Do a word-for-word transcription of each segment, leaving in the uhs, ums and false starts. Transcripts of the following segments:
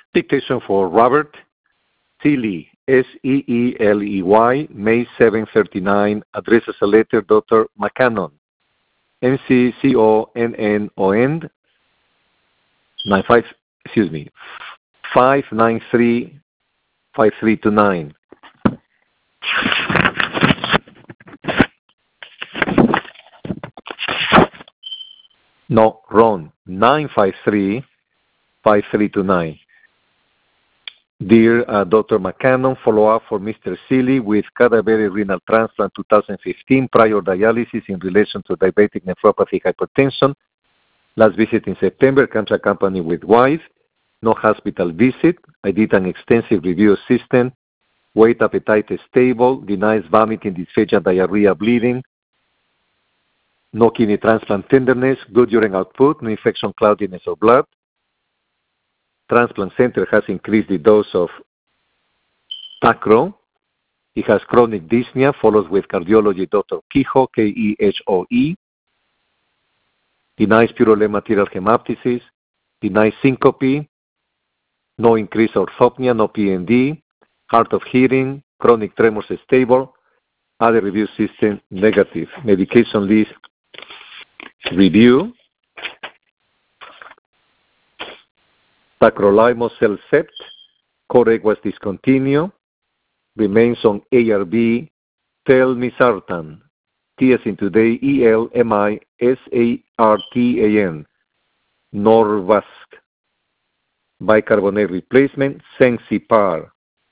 Dictation for Robert Seeley, S E E L E Y, May seventh, thirty-nine, addresses a letter, Doctor McCannon, M C C O N N O N, nine five, excuse me, five nine three five three two nine. No, wrong. nine five three five three two nine. Dear uh, Doctor McCannon, follow-up for Mister Seeley with cadaveric renal transplant twenty fifteen, prior dialysis in relation to diabetic nephropathy hypertension. Last visit in September, country accompanied with wife. No hospital visit. I did an extensive review of system. Weight, appetite is stable. Denies vomiting, dysphagia, diarrhea, bleeding. No kidney transplant tenderness. Good urine output. No infection, cloudiness of blood. Transplant center has increased the dose of Tacro. He has chronic dyspnea, follows with cardiology Doctor Kehoe, K E H O E. Denies purulent material hemoptysis. Denies syncope. No increased orthopnea, no P N D. Hard of hearing. Chronic tremors stable. Other review system negative. Medication list review. Tacrolimus Cellcept, Coreg was discontinued, remains on A R B, telmisartan, T as in today, E L M I S A R T A N, Norvasc, bicarbonate replacement, Sensipar.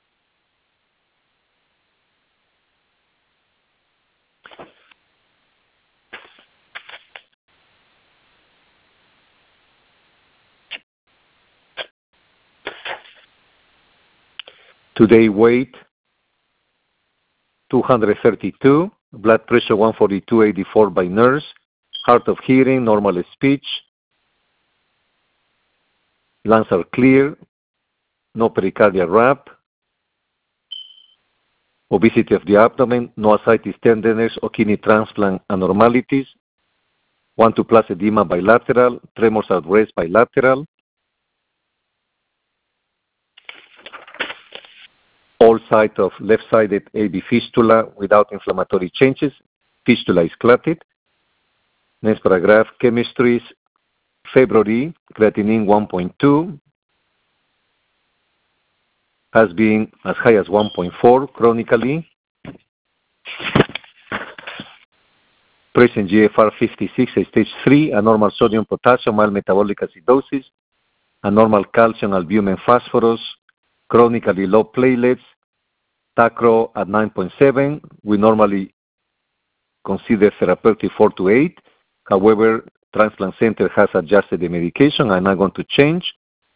Today weight two hundred thirty-two, blood pressure one forty-two eighty-four by nurse, hard of hearing, normal speech, lungs are clear, no pericardial wrap, obesity of the abdomen, no ascites tenderness or kidney transplant abnormalities, one two plus edema bilateral, tremors at rest bilateral, all side of left-sided A V fistula without inflammatory changes. Fistula is clotted. Next paragraph, chemistries, February, creatinine one point two, has been as high as one point four chronically. Present G F R fifty-six, stage three, abnormal sodium potassium, mild metabolic acidosis, abnormal calcium, albumin, phosphorus, chronically low platelets, Tacro at nine point seven. We normally consider therapeutic four to eight. However, transplant center has adjusted the medication. I'm not going to change.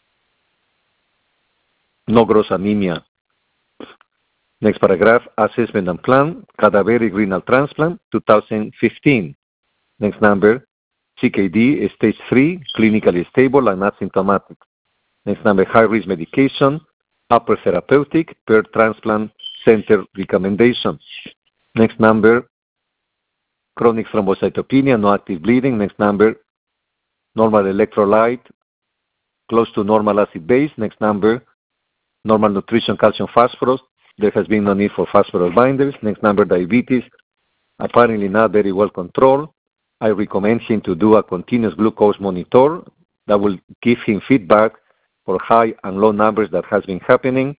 No gross anemia. Next paragraph, assessment and plan, cadaveric renal transplant, two thousand fifteen. Next number, C K D, stage three, clinically stable and not symptomatic. Next number, high-risk medication, upper therapeutic, per transplant center recommendation. Next number, chronic thrombocytopenia, no active bleeding. Next number, normal electrolyte, close to normal acid base. Next number, normal nutrition, calcium, phosphorus. There has been no need for phosphorus binders. Next number, diabetes, apparently not very well controlled. I recommend him to do a continuous glucose monitor that will give him feedback for high and low numbers that has been happening.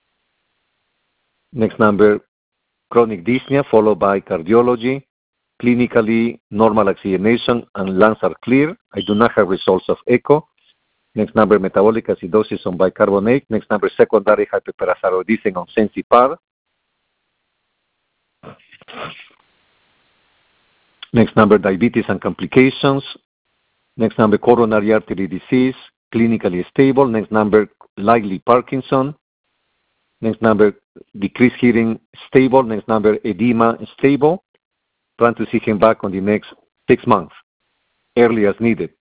Next number, chronic dyspnea, followed by cardiology. Clinically, normal oxygenation and lungs are clear. I do not have results of echo. Next number, metabolic acidosis on bicarbonate. Next number, secondary hyperparathyroidism on Sensipar. Next number, diabetes and complications. Next number, coronary artery disease, clinically stable. Next number, likely Parkinson. Next number, decreased hearing, stable. Next number, edema, stable. Plan to see him back on the next six months, early as needed.